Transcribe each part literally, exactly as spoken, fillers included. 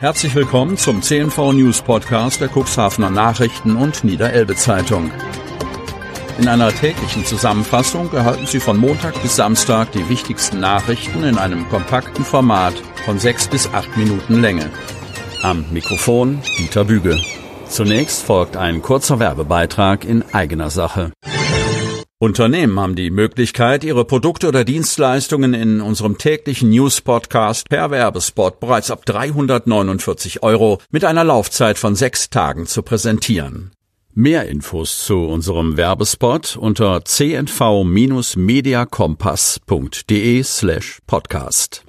Herzlich willkommen zum C N V News Podcast der Cuxhavener Nachrichten und Niederelbe Zeitung. In einer täglichen Zusammenfassung erhalten Sie von Montag bis Samstag die wichtigsten Nachrichten in einem kompakten Format von sechs bis acht Minuten Länge. Am Mikrofon Dieter Büge. Zunächst folgt ein kurzer Werbebeitrag in eigener Sache. Unternehmen haben die Möglichkeit, ihre Produkte oder Dienstleistungen in unserem täglichen News-Podcast per Werbespot bereits ab dreihundertneunundvierzig Euro mit einer Laufzeit von sechs Tagen zu präsentieren. Mehr Infos zu unserem Werbespot unter c n v mediakompass punkt de slash podcast.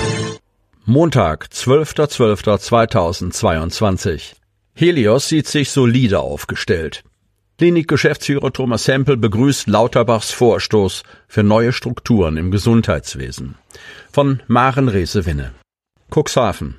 Montag, zwölfter zwölfter zweitausendzweiundzwanzig. Helios sieht sich solide aufgestellt. Klinikgeschäftsführer Thomas Hempel begrüßt Lauterbachs Vorstoß für neue Strukturen im Gesundheitswesen. Von Maren Reese-Winne. Cuxhaven.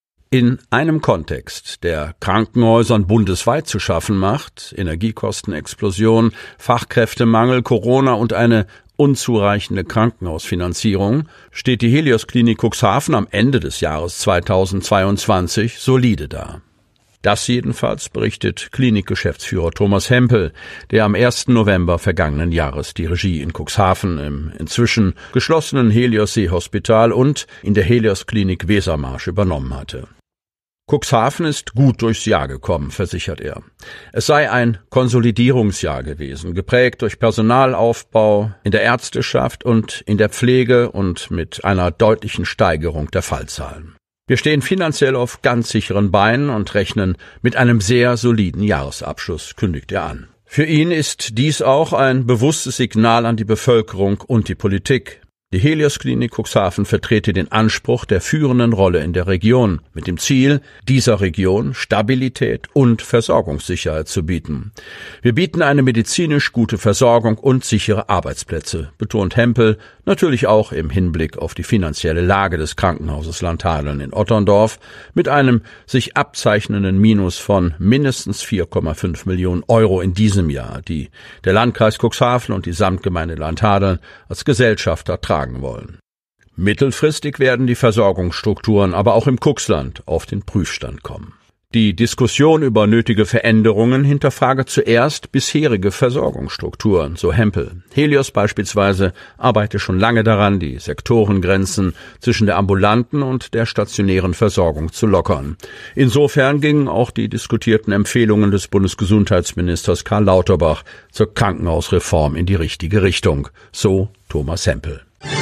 In einem Kontext, der Krankenhäusern bundesweit zu schaffen macht, Energiekostenexplosion, Fachkräftemangel, Corona und eine unzureichende Krankenhausfinanzierung, steht die Helios Klinik Cuxhaven am Ende des Jahres zweitausendzweiundzwanzig solide da. Das jedenfalls berichtet Klinikgeschäftsführer Thomas Hempel, der am ersten November vergangenen Jahres die Regie in Cuxhaven im inzwischen geschlossenen Helios Seehospital und in der Helios Klinik Wesermarsch übernommen hatte. Cuxhaven ist gut durchs Jahr gekommen, versichert er. Es sei ein Konsolidierungsjahr gewesen, geprägt durch Personalaufbau in der Ärzteschaft und in der Pflege und mit einer deutlichen Steigerung der Fallzahlen. Wir stehen finanziell auf ganz sicheren Beinen und rechnen mit einem sehr soliden Jahresabschluss, kündigt er an. Für ihn ist dies auch ein bewusstes Signal an die Bevölkerung und die Politik. Die Helios Klinik Cuxhaven vertrete den Anspruch der führenden Rolle in der Region, mit dem Ziel, dieser Region Stabilität und Versorgungssicherheit zu bieten. Wir bieten eine medizinisch gute Versorgung und sichere Arbeitsplätze, betont Hempel, natürlich auch im Hinblick auf die finanzielle Lage des Krankenhauses Landhadeln in Otterndorf, mit einem sich abzeichnenden Minus von mindestens vier Komma fünf Millionen Euro in diesem Jahr, die der Landkreis Cuxhaven und die Samtgemeinde Landhadeln als Gesellschafter tragen wollen. Mittelfristig werden die Versorgungsstrukturen aber auch im Cuxland auf den Prüfstand kommen. Die Diskussion über nötige Veränderungen hinterfrage zuerst bisherige Versorgungsstrukturen, so Hempel. Helios beispielsweise arbeite schon lange daran, die Sektorengrenzen zwischen der ambulanten und der stationären Versorgung zu lockern. Insofern gingen auch die diskutierten Empfehlungen des Bundesgesundheitsministers Karl Lauterbach zur Krankenhausreform in die richtige Richtung, so Thomas Hempel.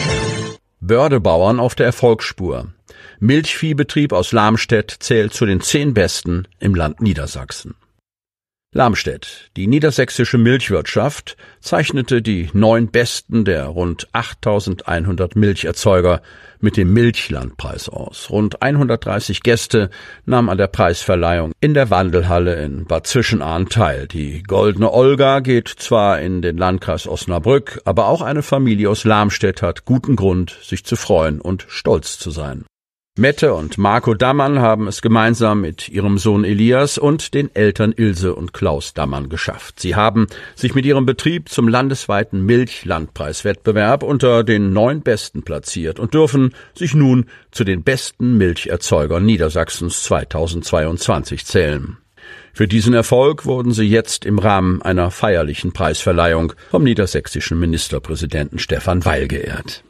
Bördebauern auf der Erfolgsspur. Milchviehbetrieb aus Lamstedt zählt zu den zehn besten im Land Niedersachsen. Lamstedt, die niedersächsische Milchwirtschaft, zeichnete die neun besten der rund achttausendeinhundert Milcherzeuger mit dem Milchlandpreis aus. Rund hundertdreißig Gäste nahmen an der Preisverleihung in der Wandelhalle in Bad Zwischenahn teil. Die Goldene Olga geht zwar in den Landkreis Osnabrück, aber auch eine Familie aus Lamstedt hat guten Grund, sich zu freuen und stolz zu sein. Mette und Marco Dammann haben es gemeinsam mit ihrem Sohn Elias und den Eltern Ilse und Klaus Dammann geschafft. Sie haben sich mit ihrem Betrieb zum landesweiten Milchlandpreiswettbewerb unter den neun Besten platziert und dürfen sich nun zu den besten Milcherzeugern Niedersachsens zweitausendzweiundzwanzig zählen. Für diesen Erfolg wurden sie jetzt im Rahmen einer feierlichen Preisverleihung vom niedersächsischen Ministerpräsidenten Stefan Weil geehrt.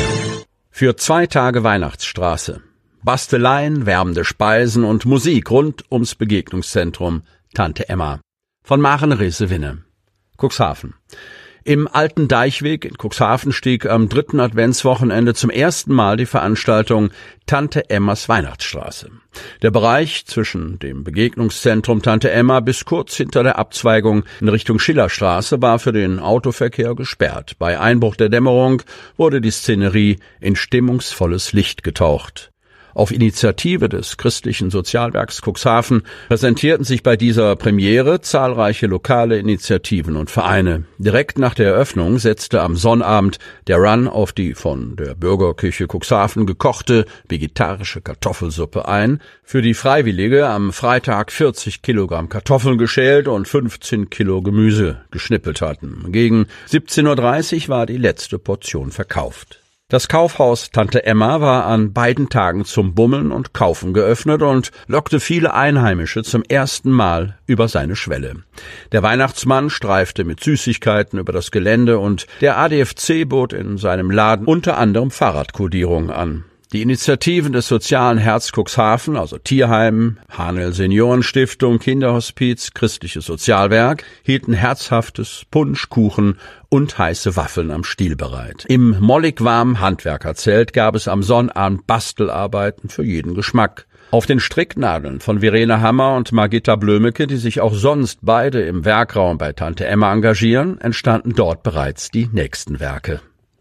Für zwei Tage Weihnachtsstraße. Basteleien, wärmende Speisen und Musik rund ums Begegnungszentrum Tante Emma. Von Maren Reese-Winne. Cuxhaven. Im Alten Deichweg in Cuxhaven stieg am dritten Adventswochenende zum ersten Mal die Veranstaltung Tante Emmas Weihnachtsstraße. Der Bereich zwischen dem Begegnungszentrum Tante Emma bis kurz hinter der Abzweigung in Richtung Schillerstraße war für den Autoverkehr gesperrt. Bei Einbruch der Dämmerung wurde die Szenerie in stimmungsvolles Licht getaucht. Auf Initiative des christlichen Sozialwerks Cuxhaven präsentierten sich bei dieser Premiere zahlreiche lokale Initiativen und Vereine. Direkt nach der Eröffnung setzte am Sonnabend der Run auf die von der Bürgerkirche Cuxhaven gekochte vegetarische Kartoffelsuppe ein. Für die Freiwillige am Freitag vierzig Kilogramm Kartoffeln geschält und fünfzehn Kilo Gemüse geschnippelt hatten. Gegen siebzehn Uhr dreißig war die letzte Portion verkauft. Das Kaufhaus Tante Emma war an beiden Tagen zum Bummeln und Kaufen geöffnet und lockte viele Einheimische zum ersten Mal über seine Schwelle. Der Weihnachtsmann streifte mit Süßigkeiten über das Gelände und der A D F C bot in seinem Laden unter anderem Fahrradkodierung an. Die Initiativen des sozialen Herz Cuxhaven, also Tierheim, Hahnel Seniorenstiftung, Kinderhospiz, Christliches Sozialwerk, hielten herzhaftes Punsch, Kuchen und heiße Waffeln am Stiel bereit. Im mollig warmen Handwerkerzelt gab es am Sonnabend Bastelarbeiten für jeden Geschmack. Auf den Stricknadeln von Verena Hammer und Margitta Blömecke, die sich auch sonst beide im Werkraum bei Tante Emma engagieren, entstanden dort bereits die nächsten Werke.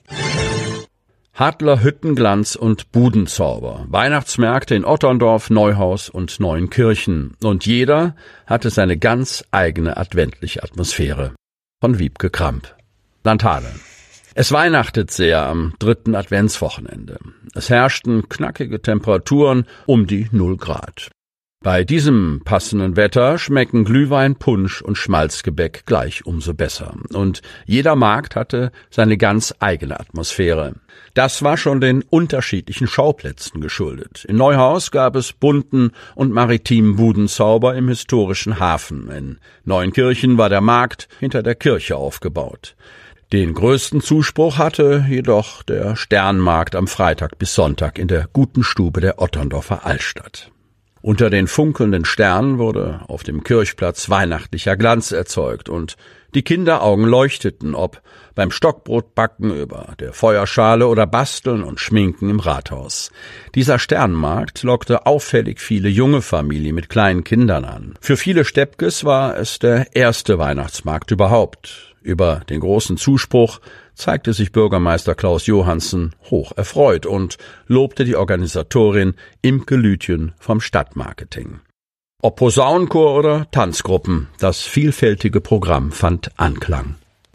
Hadler Hüttenglanz und Budenzauber, Weihnachtsmärkte in Otterndorf, Neuhaus und Neuenkirchen. Und jeder hatte seine ganz eigene adventliche Atmosphäre. Von Wiebke Kramp. Landhadeln. Es weihnachtet sehr am dritten Adventswochenende. Es herrschten knackige Temperaturen um die null Grad. Bei diesem passenden Wetter schmecken Glühwein, Punsch und Schmalzgebäck gleich umso besser. Und jeder Markt hatte seine ganz eigene Atmosphäre. Das war schon den unterschiedlichen Schauplätzen geschuldet. In Neuhaus gab es bunten und maritimen Budenzauber im historischen Hafen. In Neuenkirchen war der Markt hinter der Kirche aufgebaut. Den größten Zuspruch hatte jedoch der Sternmarkt am Freitag bis Sonntag in der guten Stube der Otterndorfer Altstadt. Unter den funkelnden Sternen wurde auf dem Kirchplatz weihnachtlicher Glanz erzeugt und die Kinderaugen leuchteten, ob beim Stockbrotbacken, über der Feuerschale oder Basteln und Schminken im Rathaus. Dieser Sternmarkt lockte auffällig viele junge Familien mit kleinen Kindern an. Für viele Steppkes war es der erste Weihnachtsmarkt überhaupt. Über den großen Zuspruch zeigte sich Bürgermeister Klaus Johansen hoch erfreut und lobte die Organisatorin Imke Lütjen vom Stadtmarketing. Ob Posaunenchor oder Tanzgruppen, das vielfältige Programm fand Anklang.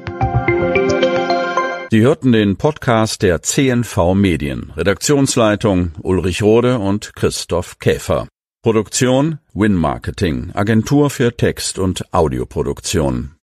Sie hörten den Podcast der C N V Medien. Redaktionsleitung Ulrich Rode und Christoph Käfer. Produktion Win Marketing, Agentur für Text- und Audioproduktion.